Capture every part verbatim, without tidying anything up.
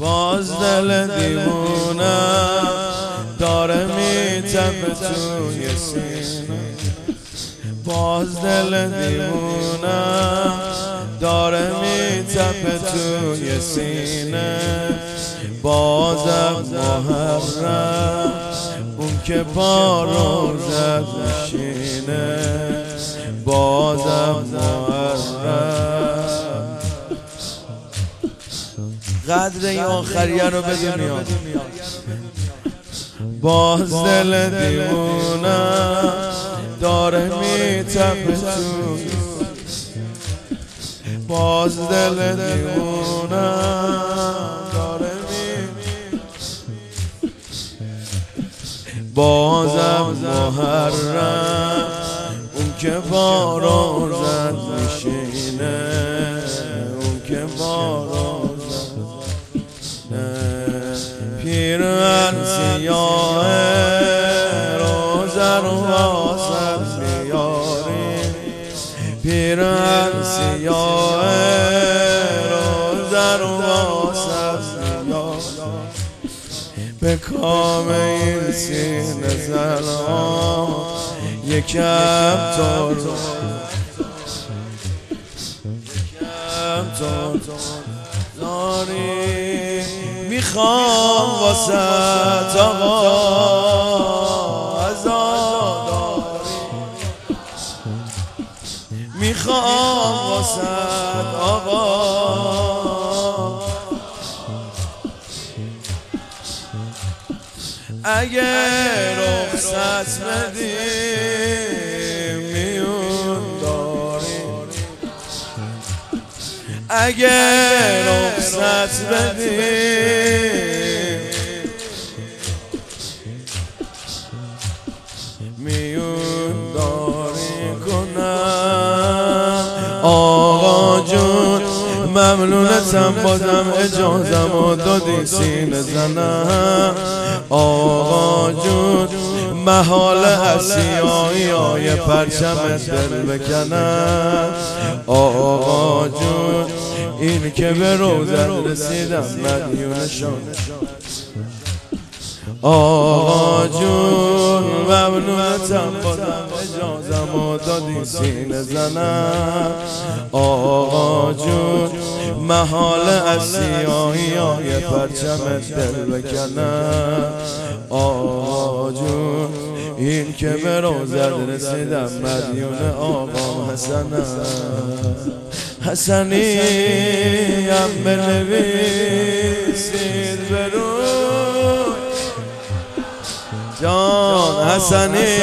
باز دل دیوونم داره میتپه توی سینه، باز دل دیوونم داره میتپه توی سینه. بازم محرم اون که بارون زد میشینه، بازم محرم. قدر این آخریه رو بدونی، باز دل دیوونم داره میتپه توی، باز دل دیوونم داره می، بازم محرم اون که بارون زد میشینه، اون که بارون پیرهن سیاه روزه رو واسه بیاری، پیرهن سیاه روزه رو واسه بیاری. به کام این سینه زنان یکم تو یکم تو داری، میخوام واسه آقا عزاداری، میخوام واسه آقا اگه رخصت بدی میون داری، اگه رخصت بدی میون داری کنم. آقا جون ممنونتم بازم اجازم و دادی سینه زنم. آقا جون محال اسیایی های پرچم دل بکنم. آقا جون این که به روزت رسیدم مدیون شان. آقا جون ممنونتم بازم اجازم و دادی سینه زنم. آقا جون محال از سیاهی های پرچم دل بکنم. آقا جون این که به روزت رسیدم مدیون آقا حسنم. حسنی هم بنویسید برون جان حسنی.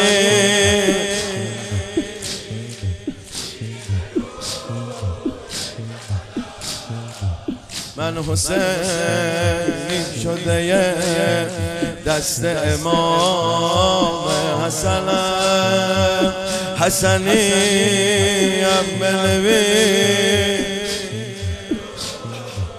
من حسینی شده یه دست امام حسنم. حسنی هم بنویس